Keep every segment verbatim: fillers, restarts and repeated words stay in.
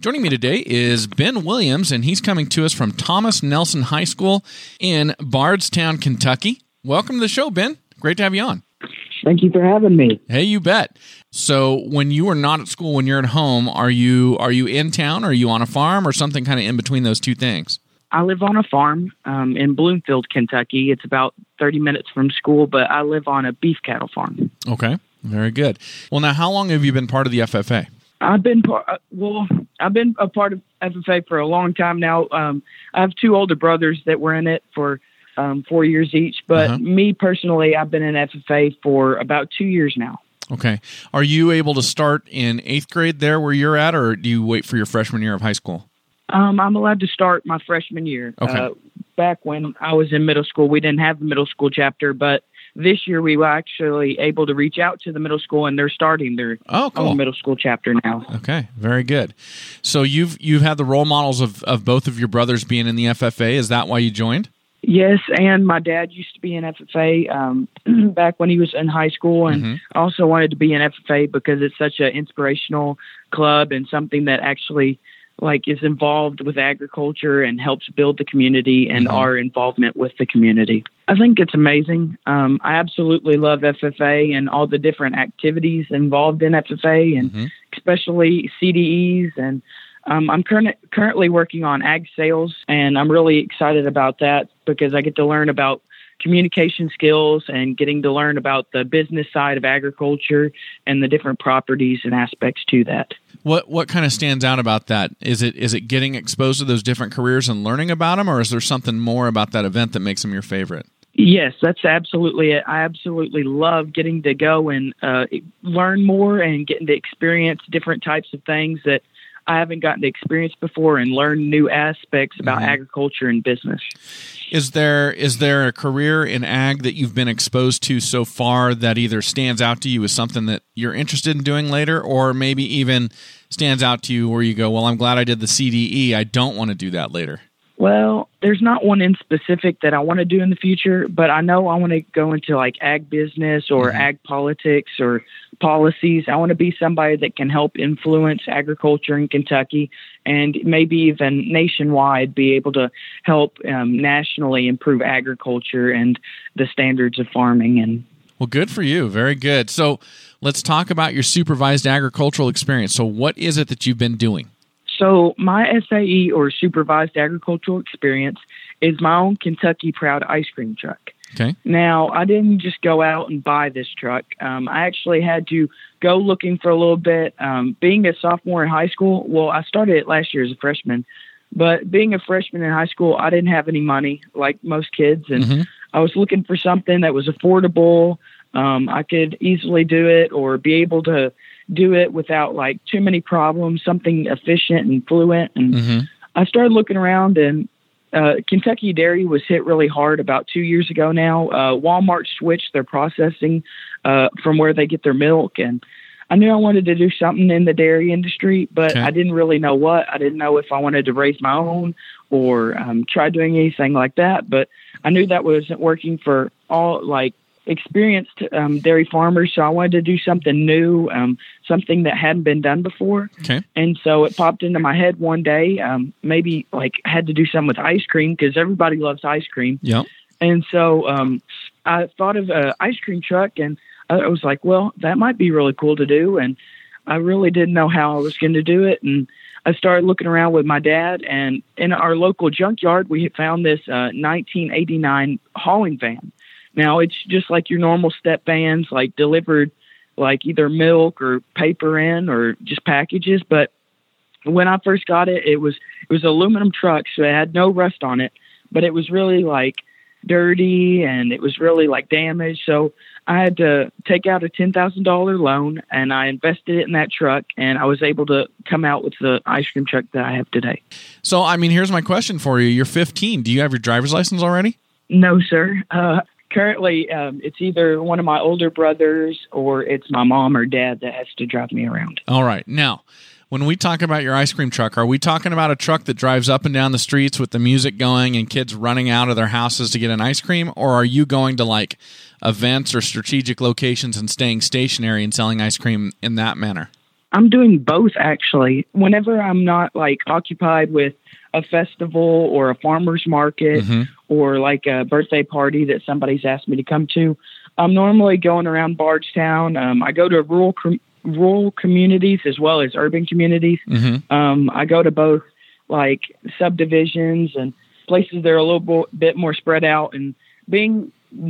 Joining me today is Ben Williams, and he's coming to us from Thomas Nelson High School in Bardstown, Kentucky. Welcome to the show, Ben. Great to have you on. Thank you for having me. Hey, you bet. So when you are not at school, when you're at home, are you are you in town, or are you on a farm, or something kind of in between those two things? I live on a farm um, in Bloomfield, Kentucky. It's about thirty minutes from school, but I live on a beef cattle farm. Okay, very good. Well, now, how long have you been part of the F F A? I've been part. Well, I've been a part of F F A for a long time now. Um, I have two older brothers that were in it for um, four years each. But Uh-huh. me personally, I've been in F F A for about two years now. Okay. Are you able to start in eighth grade there where you're at, or do you wait for your freshman year of high school? Um, I'm allowed to start my freshman year. Okay. Uh, back when I was in middle school, we didn't have the middle school chapter, but this year we were actually able to reach out to the middle school, and they're starting their Oh, cool. own middle school chapter now. Okay, very good. So you've you've had the role models of, of both of your brothers being in the F F A. Is that why you joined? Yes, and my dad used to be in F F A um, back when he was in high school, and Mhm. I also wanted to be in F F A because it's such an inspirational club and something that actually like is involved with agriculture and helps build the community and Mhm. our involvement with the community. I think it's amazing. Um, I absolutely love F F A and all the different activities involved in F F A, and Mhm. especially C D Es. And um, I'm current, currently working on ag sales, and I'm really excited about that because I get to learn about communication skills and getting to learn about the business side of agriculture and the different properties and aspects to that. What what kind of stands out about that? Is it is it getting exposed to those different careers and learning about them, or is there something more about that event that makes them your favorite? Yes, that's absolutely it. I absolutely love getting to go and uh, learn more and getting to experience different types of things that I haven't gotten to experience before and learn new aspects about Mhm. agriculture and business. Is there is there a career in ag that you've been exposed to so far that either stands out to you as something that you're interested in doing later, or maybe even stands out to you where you go, well, I'm glad I did the C D E. I don't want to do that later? Well, there's not one in specific that I want to do in the future, but I know I want to go into like ag business or Mhm. ag politics or policies. I want to be somebody that can help influence agriculture in Kentucky and maybe even nationwide be able to help um, nationally improve agriculture and the standards of farming. And Well, good for you. Very good. So let's talk about your supervised agricultural experience. So what is it that you've been doing? So my S A E, or supervised agricultural experience, is my own Kentucky Proud ice cream truck. Okay. Now, I didn't just go out and buy this truck. Um, I actually had to go looking for a little bit. Um, being a sophomore in high school, well, I started it last year as a freshman, but being a freshman in high school, I didn't have any money like most kids, and Mhm. I was looking for something that was affordable. Um, I could easily do it or be able to do it without like too many problems, something efficient and fluent. And Mhm. I started looking around, and uh, Kentucky Dairy was hit really hard about two years ago now. Uh, Walmart switched their processing uh, from where they get their milk, and I knew I wanted to do something in the dairy industry, but Okay. I didn't really know what. I didn't know if I wanted to raise my own or um, try doing anything like that, but I knew that wasn't working for all like experienced um, dairy farmers, so I wanted to do something new, um, something that hadn't been done before. Okay. And so it popped into my head one day, um, maybe like I had to do something with ice cream because everybody loves ice cream. Yep. And so um, I thought of an ice cream truck, and I was like, well, that might be really cool to do. And I really didn't know how I was going to do it. And I started looking around with my dad, and in our local junkyard, we had found this uh, nineteen eighty-nine hauling van. Now, it's just like your normal step vans, like delivered like either milk or paper in or just packages. But when I first got it, it was it was an aluminum truck, so it had no rust on it, but it was really like dirty and it was really like damaged. So I had to take out a ten thousand dollars loan, and I invested it in that truck, and I was able to come out with the ice cream truck that I have today. So, I mean, here's my question for you. You're fifteen. Do you have your driver's license already? No, sir. Uh, currently, um, it's either one of my older brothers or it's my mom or dad that has to drive me around. All right. Now, when we talk about your ice cream truck, are we talking about a truck that drives up and down the streets with the music going and kids running out of their houses to get an ice cream? Or are you going to like events or strategic locations and staying stationary and selling ice cream in that manner? I'm doing both, actually. Whenever I'm not like occupied with a festival or a farmer's market mm-hmm. or like a birthday party that somebody's asked me to come to, I'm normally going around Bardstown. Um, I go to rural com- rural communities as well as urban communities. Mm-hmm. Um, I go to both like subdivisions and places that are a little bo- bit more spread out. And being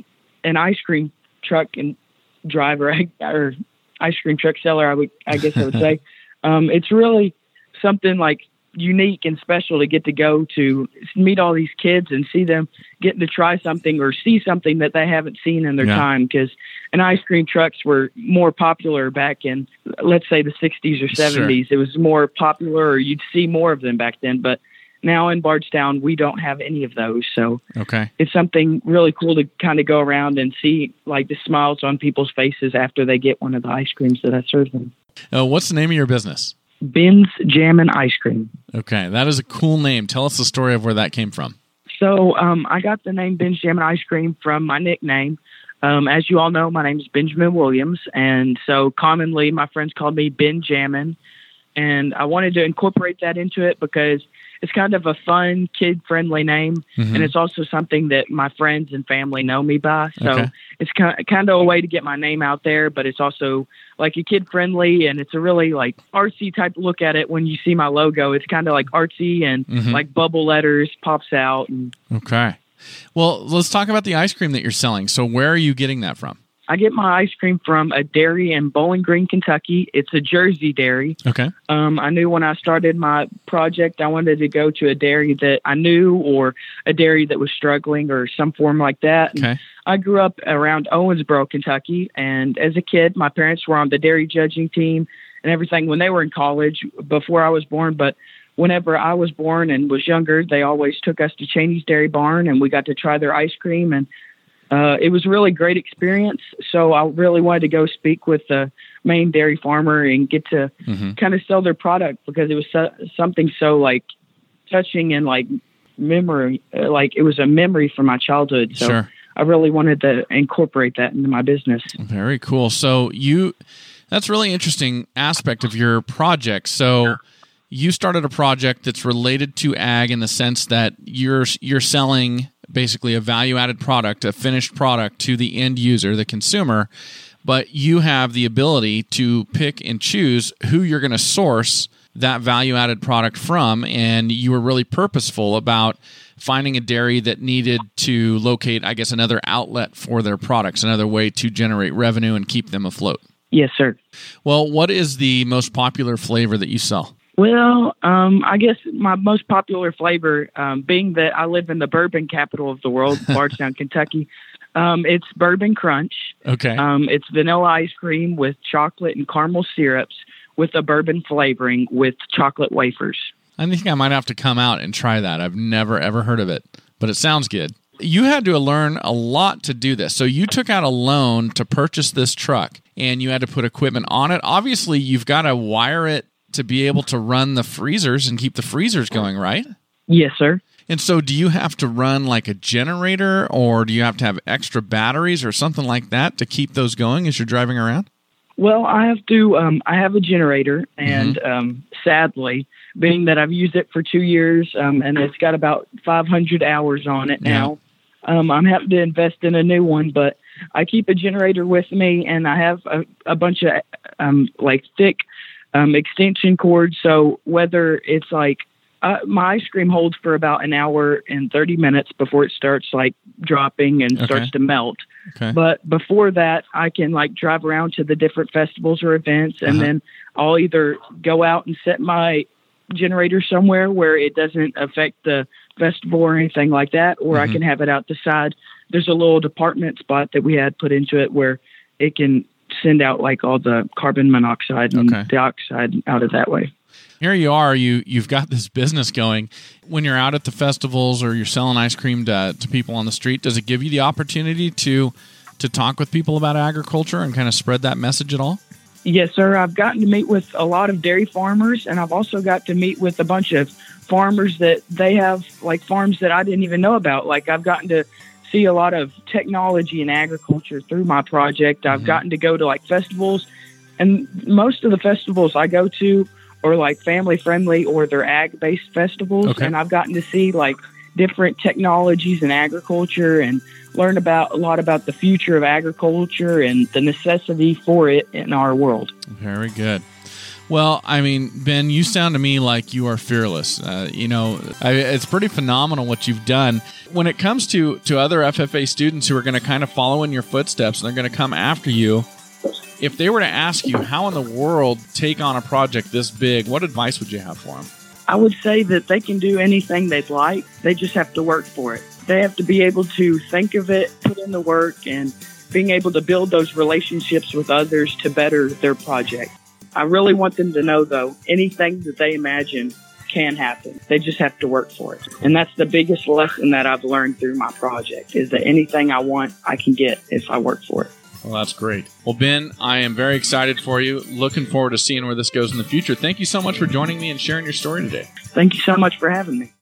an ice cream truck and driver or ice cream truck seller, I would, I guess I would say, um, it's really something like unique and special to get to go to meet all these kids and see them getting to try something or see something that they haven't seen in their yeah. time. Because and ice cream trucks were more popular back in, let's say, the sixties or seventies. Sure. It was more popular, or you'd see more of them back then. But now in Bardstown, we don't have any of those. So okay. it's something really cool to kind of go around and see like the smiles on people's faces after they get one of the ice creams that I serve them. Uh, what's the name of your business? Ben's Jammin' Ice Cream. Okay, that is a cool name. Tell us the story of where that came from. So um, I got the name Ben's Jammin' Ice Cream from my nickname. Um, as you all know, my name is Benjamin Williams, and so commonly my friends called me Ben Jammin', and I wanted to incorporate that into it because it's kind of a fun, kid-friendly name, mm-hmm. and it's also something that my friends and family know me by. So okay. it's kind of, kind of a way to get my name out there, but it's also like a kid-friendly, and it's a really like artsy type look at it when you see my logo. It's kind of like artsy and mm-hmm. like bubble letters pops out. And okay. Well, let's talk about the ice cream that you're selling. So where are you getting that from? I get my ice cream from a dairy in Bowling Green, Kentucky. It's a Jersey dairy. Okay. Um, I knew when I started my project, I wanted to go to a dairy that I knew or a dairy that was struggling or some form like that. Okay. And I grew up around Owensboro, Kentucky. And as a kid, my parents were on the dairy judging team and everything when they were in college before I was born. But whenever I was born and was younger, they always took us to Cheney's Dairy Barn and we got to try their ice cream. And Uh, it was a really great experience. So I really wanted to go speak with the main dairy farmer and get to mm-hmm. kind of sell their product because it was so, something so like touching and like memory, uh, like it was a memory from my childhood. So sure. I really wanted to incorporate that into my business. Very cool. So you, that's a really interesting aspect of your project. So you started a project that's related to ag in the sense that you're you're selling basically a value-added product, a finished product to the end user, the consumer, but you have the ability to pick and choose who you're going to source that value-added product from, and you were really purposeful about finding a dairy that needed to locate, I guess, another outlet for their products, another way to generate revenue and keep them afloat. Yes, sir. Well, what is the most popular flavor that you sell? Well, um, I guess my most popular flavor, um, being that I live in the bourbon capital of the world, Bardstown, Kentucky, um, it's Bourbon Crunch. Okay. Um, it's vanilla ice cream with chocolate and caramel syrups with a bourbon flavoring with chocolate wafers. I think I might have to come out and try that. I've never, ever heard of it, but it sounds good. You had to learn a lot to do this. So you took out a loan to purchase this truck, and you had to put equipment on it. Obviously, you've got to wire it to be able to run the freezers and keep the freezers going, right? Yes, sir. And so do you have to run like a generator, or do you have to have extra batteries or something like that to keep those going as you're driving around? Well, I have to, um, I have a generator, and mm-hmm. um, sadly, being that I've used it for two years um, and it's got about five hundred hours on it now, yeah. um, I'm having to invest in a new one, but I keep a generator with me, and I have a, a bunch of um, like thick Um, extension cord. So whether it's like uh, my ice cream holds for about an hour and thirty minutes before it starts like dropping and okay. starts to melt. Okay. But before that, I can like drive around to the different festivals or events, and uh-huh. then I'll either go out and set my generator somewhere where it doesn't affect the festival or anything like that, or mm-hmm. I can have it out the side. There's a little department spot that we had put into it where it can send out like all the carbon monoxide and okay. dioxide out of that way. Here you are, you, you've got this business going. When you're out at the festivals or you're selling ice cream to, to people on the street, does it give you the opportunity to to talk with people about agriculture and kind of spread that message at all? Yes, sir. I've gotten to meet with a lot of dairy farmers, and I've also got to meet with a bunch of farmers that they have like farms that I didn't even know about. Like I've gotten to see a lot of technology in agriculture through my project. I've mm-hmm. gotten to go to like festivals And most of the festivals I go to are like family friendly or they're ag based festivals. Okay. And I've gotten to see like different technologies in agriculture and learn about a lot about the future of agriculture and the necessity for it in our world. Very good. Well, I mean, Ben, you sound to me like you are fearless. Uh, you know, I, it's pretty phenomenal what you've done. When it comes to, to other F F A students who are going to kind of follow in your footsteps and they're going to come after you, if they were to ask you how in the world take on a project this big, what advice would you have for them? I would say that they can do anything they'd like. They just have to work for it. They have to be able to think of it, put in the work, and being able to build those relationships with others to better their project. I really want them to know, though, anything that they imagine can happen. They just have to work for it. And that's the biggest lesson that I've learned through my project, is that anything I want, I can get if I work for it. Well, that's great. Well, Ben, I am very excited for you. Looking forward to seeing where this goes in the future. Thank you so much for joining me and sharing your story today. Thank you so much for having me.